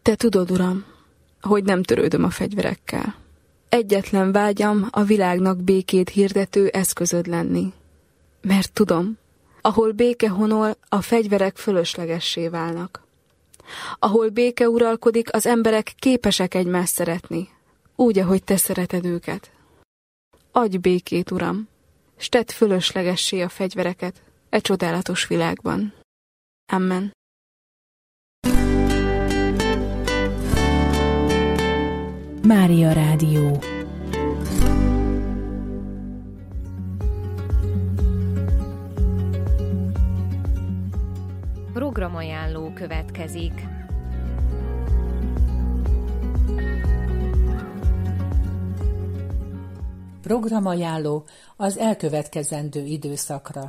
Te tudod, Uram, hogy nem törődöm a fegyverekkel. Egyetlen vágyam a világnak békét hirdető eszközöd lenni. Mert tudom, ahol béke honol, a fegyverek fölöslegessé válnak. Ahol béke uralkodik, az emberek képesek egymást szeretni, úgy, ahogy te szereted őket. Adj békét, Uram, s tedd fölöslegessé a fegyvereket e csodálatos világban. Amen. Mária Rádió. Programajánló következik. Programajánló az elkövetkezendő időszakra.